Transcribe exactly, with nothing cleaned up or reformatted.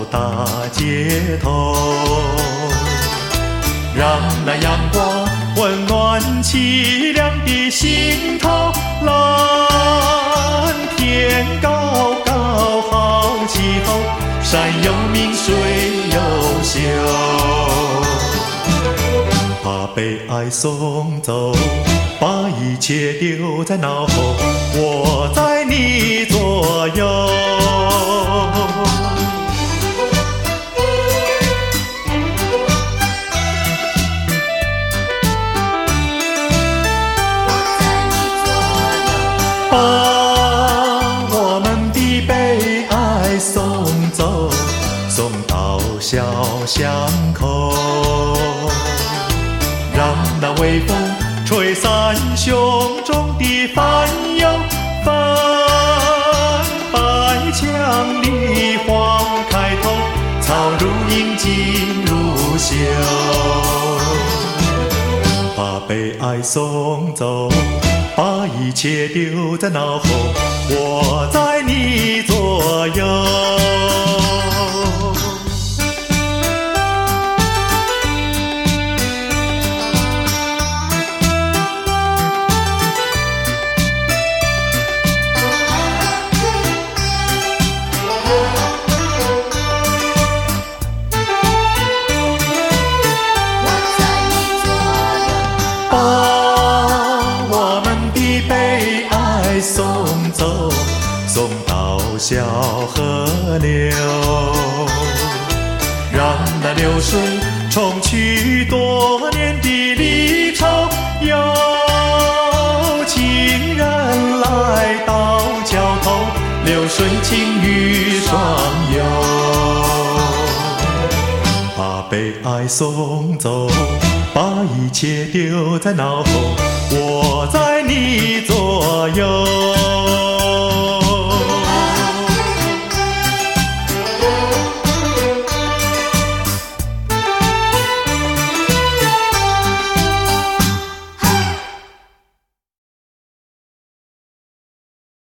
大街头，让那阳光温暖凄凉的心头。蓝天高高好气候，山有名水有秀，怕被爱送走，把一切丢在脑后，我在你左右。把我们的悲哀送走，送到小巷口，让那微风吹散胸中的烦忧。翻白墙里花开头，草如茵锦如绣，把悲哀送走，把一切丢在脑后，我在你左右。送走，送到小河流，让那流水冲去多年的离愁。有情人来到桥头，流水情侣双游，把悲哀送走，把一切丢在脑后，我在你左右。